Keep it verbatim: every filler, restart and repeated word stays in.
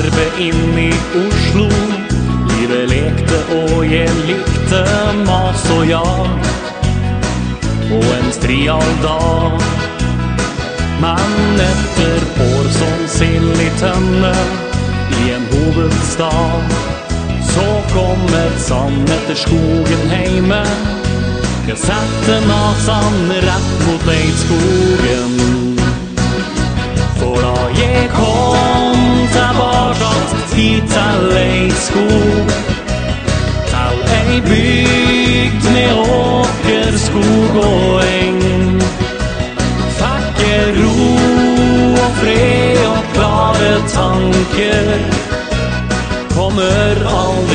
arbeid inn i Oslo. Livet lekte og jeg likte mas og jag, og en strial dag. Men etter år som sild i tønne i en hovedstad, så kom et sand etter skogen heime. Jeg sette nasan rett mot Eidskogen. For da jeg kom tilbake hit til Eidskog, til ei bygd med åker, skog og eng, fikk jeg ro og fred og klare tanker. Kommer aldri